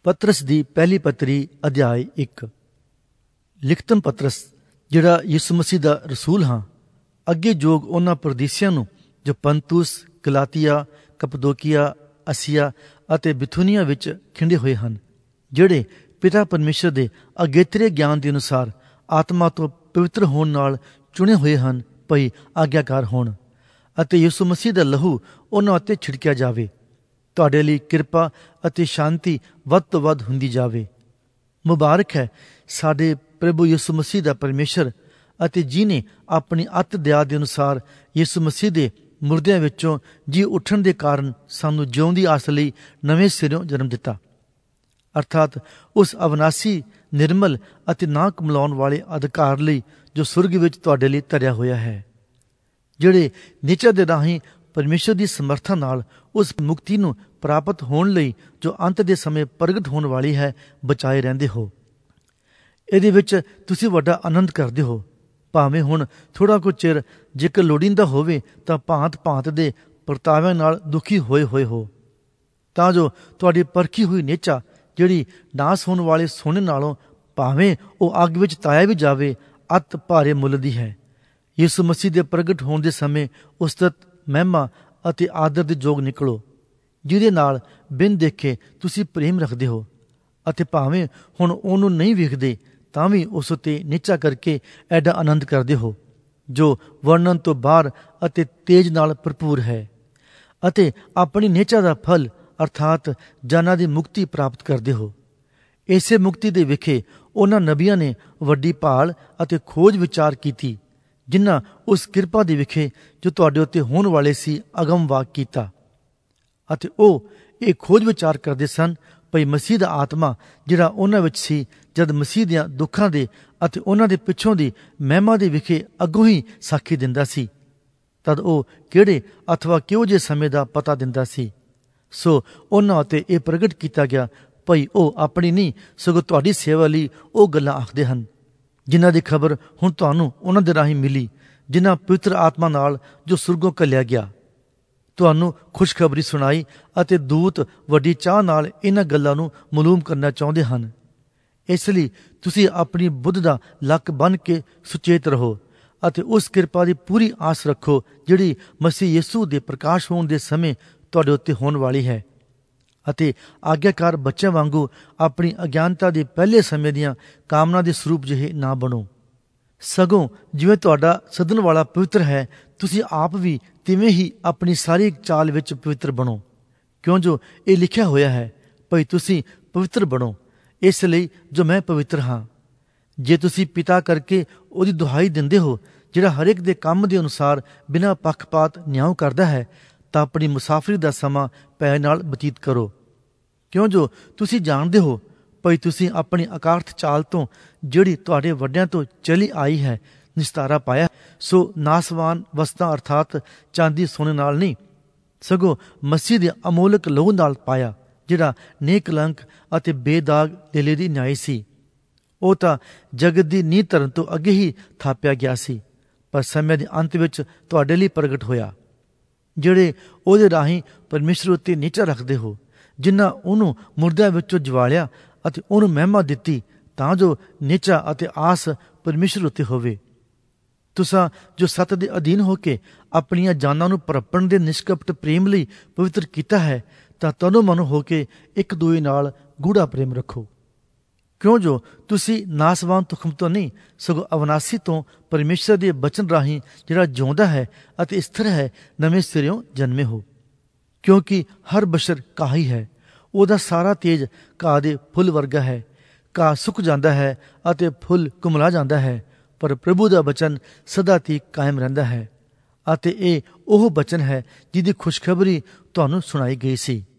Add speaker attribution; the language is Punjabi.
Speaker 1: ਪਤਰਸ ਦੀ ਪਹਿਲੀ ਪੱਤਰੀ ਅਧਿਆਇ 1। ਲਿਖਤਮ ਪਤਰਸ, ਜਿਹੜਾ ਯਿਸੂ ਮਸੀਹ ਦਾ ਰਸੂਲ ਹਾਂ, ਅੱਗੇ ਜੋਗ ਉਹਨਾਂ ਪਰਦੇਸੀਆਂ ਨੂੰ ਜੋ ਪੰਤੂਸ, ਗਲਾਤੀਆ, ਕਪਦੋਕੀਆ, ਅਸੀਆ ਅਤੇ ਬਿਥੁਨੀਆ ਵਿੱਚ ਖਿੰਡੇ ਹੋਏ ਹਨ, ਜਿਹੜੇ ਪਿਤਾ ਪਰਮੇਸ਼ਰ ਦੇ ਅਗੇਤਰੇ ਗਿਆਨ ਦੇ ਅਨੁਸਾਰ ਆਤਮਾ ਤੋਂ ਪਵਿੱਤਰ ਹੋਣ ਨਾਲ ਚੁਣੇ ਹੋਏ ਹਨ, ਭਈ ਆਗਿਆਕਾਰ ਹੋਣ ਅਤੇ ਯਿਸੂ ਮਸੀਹ ਦਾ ਲਹੂ ਉਹਨਾਂ ਉੱਤੇ ਛਿੜਕਿਆ ਜਾਵੇ। ਤੁਹਾਡੇ ਲਈ ਕਿਰਪਾ ਅਤੇ ਸ਼ਾਂਤੀ ਵੱਧ ਤੋਂ ਵੱਧ ਹੁੰਦੀ ਜਾਵੇ। ਮੁਬਾਰਕ ਹੈ ਸਾਡੇ ਪ੍ਰਭੂ ਯਿਸੂ ਮਸੀਹ ਦਾ ਪਰਮੇਸ਼ਰ ਅਤੇ ਜਿਹਨੇ ਆਪਣੀ ਅੱਤ ਦਇਆ ਦੇ ਅਨੁਸਾਰ ਯਿਸੂ ਮਸੀਹ ਦੇ ਮੁਰਦਿਆਂ ਵਿੱਚੋਂ ਜੀ ਉੱਠਣ ਦੇ ਕਾਰਨ ਸਾਨੂੰ ਜਿਉਣ ਦੀ ਆਸ ਲਈ ਨਵੇਂ ਸਿਰਿਓਂ ਜਨਮ ਦਿੱਤਾ, ਅਰਥਾਤ ਉਸ ਅਵਨਾਸੀ, ਨਿਰਮਲ ਅਤੇ ਨਾ ਕੁਮਲਾਉਣ ਵਾਲੇ ਅਧਿਕਾਰ ਲਈ ਜੋ ਸੁਰਗ ਵਿੱਚ ਤੁਹਾਡੇ ਲਈ ਧਰਿਆ ਹੋਇਆ ਹੈ, ਜਿਹੜੇ ਨਿਚਾ ਦੇ ਰਾਹੀਂ ਪਰਮੇਸ਼ਰ ਦੀ ਸਮਰਥਾ ਨਾਲ ਉਸ ਮੁਕਤੀ ਨੂੰ ਪ੍ਰਾਪਤ ਹੋਣ ਲਈ ਜੋ ਅੰਤ ਦੇ ਸਮੇਂ ਪ੍ਰਗਟ ਹੋਣ ਵਾਲੀ ਹੈ ਬਚਾਏ ਰਹਿੰਦੇ ਹੋ। ਇਹਦੇ ਵਿੱਚ ਤੁਸੀਂ ਵੱਡਾ ਆਨੰਦ ਕਰਦੇ ਹੋ, ਭਾਵੇਂ ਹੁਣ ਥੋੜ੍ਹਾ ਕੁ ਚਿਰ ਜੇਕਰ ਲੋੜੀਂਦਾ ਹੋਵੇ ਤਾਂ ਭਾਂਤ ਦੇ ਪਰਤਾਵਿਆਂ ਨਾਲ ਦੁਖੀ ਹੋਏ ਹੋ, ਤਾਂ ਜੋ ਤੁਹਾਡੀ ਪਰਖੀ ਹੋਈ ਨਿਚਾ, ਜਿਹੜੀ ਨਾਸ ਹੋਣ ਵਾਲੇ ਸੋਨੇ ਨਾਲੋਂ ਭਾਵੇਂ ਉਹ ਅੱਗ ਵਿੱਚ ਤਾਇਆ ਵੀ ਜਾਵੇ, ਅਤ ਭਾਰੇ ਮੁੱਲ ਦੀ ਹੈ, ਯਿਸੂ ਮਸੀਹ ਦੇ ਪ੍ਰਗਟ ਹੋਣ ਦੇ ਸਮੇਂ ਉਸਤਤ, ਮਹਿਮਾ ਅਤੇ ਆਦਰ ਦੇ ਯੋਗ ਨਿਕਲੋ, ਜਿਹਦੇ ਨਾਲ ਬਿਨ ਦੇਖੇ ਤੁਸੀਂ ਪ੍ਰੇਮ ਰੱਖਦੇ ਹੋ ਅਤੇ ਭਾਵੇਂ ਹੁਣ ਉਹਨੂੰ ਨਹੀਂ ਵੇਖਦੇ ਤਾਂ ਵੀ ਉਸ ਉੱਤੇ ਨਿਚਾ ਕਰਕੇ ਐਡਾ ਆਨੰਦ ਕਰਦੇ ਹੋ ਜੋ ਵਰਣਨ ਤੋਂ ਬਾਹਰ ਅਤੇ ਤੇਜ ਨਾਲ ਭਰਪੂਰ ਹੈ, ਅਤੇ ਆਪਣੀ ਨਿਚਾ ਦਾ ਫਲ ਅਰਥਾਤ ਜਾਨਾਂ ਦੀ ਮੁਕਤੀ ਪ੍ਰਾਪਤ ਕਰਦੇ ਹੋ। ਇਸੇ ਮੁਕਤੀ ਦੇ ਵਿਖੇ ਉਹਨਾਂ ਨਬੀਆਂ ਨੇ ਵੱਡੀ ਭਾਲ ਅਤੇ ਖੋਜ ਵਿਚਾਰ ਕੀਤੀ, ਜਿਨ੍ਹਾਂ ਉਸ ਕਿਰਪਾ ਦੇ ਵਿਖੇ ਜੋ ਤੁਹਾਡੇ ਉੱਤੇ ਹੋਣ ਵਾਲੇ ਸੀ ਅਗਮ ਵਾਕ ਕੀਤਾ, ਅਤੇ ਉਹ ਇਹ ਖੋਜ ਵਿਚਾਰ ਕਰਦੇ ਸਨ ਭਈ ਮਸੀਹ ਦਾ ਆਤਮਾ ਜਿਹੜਾ ਉਹਨਾਂ ਵਿੱਚ ਸੀ, ਜਦ ਮਸੀਹ ਦੀਆਂ ਦੁੱਖਾਂ ਦੇ ਅਤੇ ਉਹਨਾਂ ਦੇ ਪਿੱਛੋਂ ਦੀ ਮਹਿਮਾ ਦੇ ਵਿਖੇ ਅੱਗੋਂ ਹੀ ਸਾਖੀ ਦਿੰਦਾ ਸੀ, ਤਦ ਉਹ ਕਿਹੜੇ ਅਥਵਾ ਕਿਹੋ ਜਿਹੇ ਸਮੇਂ ਦਾ ਪਤਾ ਦਿੰਦਾ ਸੀ। ਸੋ ਉਹਨਾਂ ਉੱਤੇ ਇਹ ਪ੍ਰਗਟ ਕੀਤਾ ਗਿਆ ਭਈ ਉਹ ਆਪਣੀ ਨਹੀਂ ਸਗੋਂ ਤੁਹਾਡੀ ਸੇਵਾ ਲਈ ਉਹ ਗੱਲਾਂ ਆਖਦੇ ਹਨ, ਜਿਨ੍ਹਾਂ ਦੀ ਖਬਰ ਹੁਣ ਤੁਹਾਨੂੰ ਉਹਨਾਂ ਦੇ ਰਾਹੀਂ ਮਿਲੀ, ਜਿਨ੍ਹਾਂ ਪਵਿੱਤਰ ਆਤਮਾ ਨਾਲ ਜੋ ਸੁਰਗੋਂ ਘੱਲਿਆ ਗਿਆ ਤੁਹਾਨੂੰ ਖੁਸ਼ਖਬਰੀ ਸੁਣਾਈ, ਅਤੇ ਦੂਤ ਵੱਡੀ ਚਾਹ ਨਾਲ ਇਹਨਾਂ ਗੱਲਾਂ ਨੂੰ ਮਾਲੂਮ ਕਰਨਾ ਚਾਹੁੰਦੇ ਹਨ। ਇਸ ਲਈ ਤੁਸੀਂ ਆਪਣੀ ਬੁੱਧ ਦਾ ਲੱਕ ਬੰਨ੍ਹ ਕੇ ਸੁਚੇਤ ਰਹੋ ਅਤੇ ਉਸ ਕਿਰਪਾ ਦੀ ਪੂਰੀ ਆਸ ਰੱਖੋ ਜਿਹੜੀ ਮਸੀਹ ਯਿਸੂ ਦੇ ਪ੍ਰਕਾਸ਼ ਹੋਣ ਦੇ ਸਮੇਂ ਤੁਹਾਡੇ ਉੱਤੇ ਹੋਣ ਵਾਲੀ ਹੈ, ਅਤੇ ਆਗਿਆਕਾਰ ਬੱਚਿਆਂ ਵਾਂਗੂ ਆਪਣੀ ਅਗਿਆਨਤਾ ਦੇ ਪਹਿਲੇ ਸਮੇਂ ਦੀਆਂ ਕਾਮਨਾ ਦੇ ਸਰੂਪ ਜਿਹੇ ਨਾ ਬਣੋ, ਸਗੋਂ ਜਿਵੇਂ ਤੁਹਾਡਾ ਸੱਦਣ ਵਾਲਾ ਪਵਿੱਤਰ ਹੈ, ਤੁਸੀਂ ਆਪ ਵੀ ਤਿਵੇਂ ਹੀ ਆਪਣੀ ਸਾਰੀ ਚਾਲ ਵਿੱਚ ਪਵਿੱਤਰ ਬਣੋ, ਕਿਉਂ ਜੋ ਇਹ ਲਿਖਿਆ ਹੋਇਆ ਹੈ ਭਈ ਤੁਸੀਂ ਪਵਿੱਤਰ ਬਣੋ, ਇਸ ਲਈ ਜੋ ਮੈਂ ਪਵਿੱਤਰ ਹਾਂ। ਜੇ ਤੁਸੀਂ ਪਿਤਾ ਕਰਕੇ ਉਹਦੀ ਦੁਹਾਈ ਦਿੰਦੇ ਹੋ, ਜਿਹੜਾ ਹਰੇਕ ਦੇ ਕੰਮ ਦੇ ਅਨੁਸਾਰ ਬਿਨਾਂ ਪੱਖਪਾਤ ਨਿਆਂ ਕਰਦਾ ਹੈ, ਤਾਂ ਆਪਣੀ ਮੁਸਾਫਰੀ ਦਾ ਸਮਾਂ ਭੈ ਨਾਲ ਬਤੀਤ ਕਰੋ, ਕਿਉਂ ਜੋ ਤੁਸੀਂ ਜਾਣਦੇ ਹੋ ਭਈ ਤੁਸੀਂ ਆਪਣੀ ਅਕਾਰਥ ਚਾਲ ਤੋਂ, ਜਿਹੜੀ ਤੁਹਾਡੇ ਵੱਡਿਆਂ ਤੋਂ ਚਲੀ ਆਈ ਹੈ, ਨਿਸਤਾਰਾ ਪਾਇਆ। ਸੋ ਨਾਸਵਾਨ ਵਸਤਾਂ ਅਰਥਾਤ ਚਾਂਦੀ ਸੋਨੇ ਨਾਲ ਨਹੀਂ, ਸਗੋਂ ਮਸੀਹ ਦੇ ਅਮੋਲਕ ਲਹੂ ਨਾਲ ਪਾਇਆ, ਜਿਹੜਾ ਨੇਕਲੰਕ ਅਤੇ ਬੇਦਾਗ ਦਿਲੇ ਦੀ ਨਿਆਈ ਸੀ। ਉਹ ਤਾਂ ਜਗਤ ਦੀ ਨੀਂਹ ਧਰਨ ਤੋਂ ਅੱਗੇ ਹੀ ਥਾਪਿਆ ਗਿਆ ਸੀ, ਪਰ ਸਮੇਂ ਦੇ ਅੰਤ ਵਿੱਚ ਤੁਹਾਡੇ ਲਈ ਪ੍ਰਗਟ ਹੋਇਆ, ਜਿਹੜੇ ਉਹਦੇ ਰਾਹੀਂ ਪਰਮੇਸ਼ਰ ਉੱਤੇ ਨਿਚਾ ਰੱਖਦੇ ਹੋ, ਜਿਨ੍ਹਾਂ ਉਹਨੂੰ ਮੁਰਦਿਆਂ ਵਿੱਚੋਂ ਜਵਾਲਿਆ ਅਤੇ ਉਹਨੂੰ ਮਹਿਮਾ ਦਿੱਤੀ, ਤਾਂ ਜੋ ਨਿਚਾ ਅਤੇ ਆਸ ਪਰਮੇਸ਼ਰ ਉੱਤੇ ਹੋਵੇ। ਤੁਸਾਂ ਜੋ ਸੱਤ ਦੇ ਅਧੀਨ ਹੋ ਕੇ ਆਪਣੀਆਂ ਜਾਨਾਂ ਨੂੰ ਪਰਪਣ ਦੇ ਨਿਸ਼ਕਪਟ ਪ੍ਰੇਮ ਲਈ ਪਵਿੱਤਰ ਕੀਤਾ ਹੈ, ਤਾਂ ਤਨੋ ਮਨੋ ਹੋ ਕੇ ਇੱਕ ਦੂਜੇ ਨਾਲ ਗੂੜਾ ਪ੍ਰੇਮ ਰੱਖੋ, ਕਿਉਂ ਜੋ ਤੁਸੀਂ ਨਾਸਵਾਨ ਤੁਖਮ ਤੋਂ ਨਹੀਂ ਸਗੋਂ ਅਵਨਾਸੀ ਤੋਂ ਪਰਮੇਸ਼ਰ ਦੇ ਬਚਨ ਰਾਹੀਂ ਜਿਹੜਾ ਜਿਉਂਦਾ ਹੈ ਅਤੇ ਸਥਿਰ ਹੈ ਨਵੇਂ ਸਿਰਿਓਂ ਜਨਮੇ ਹੋ। ਕਿਉਂਕਿ ਹਰ ਬਸ਼ਰ ਘਾਹ ਹੀ ਹੈ, ਉਹਦਾ ਸਾਰਾ ਤੇਜ ਘਾਹ ਦੇ ਫੁੱਲ ਵਰਗਾ ਹੈ, ਘਾਹ ਸੁੱਕ ਜਾਂਦਾ ਹੈ ਅਤੇ ਫੁੱਲ ਕੁਮਲਾ ਜਾਂਦਾ ਹੈ, ਪਰ ਪ੍ਰਭੂ ਦਾ ਬਚਨ ਸਦਾ ਤੀਕ ਕਾਇਮ ਰਹਿੰਦਾ ਹੈ, ਅਤੇ ਇਹ ਉਹ ਬਚਨ ਹੈ ਜਿਹਦੀ ਖੁਸ਼ਖਬਰੀ ਤੁਹਾਨੂੰ ਸੁਣਾਈ ਗਈ ਸੀ।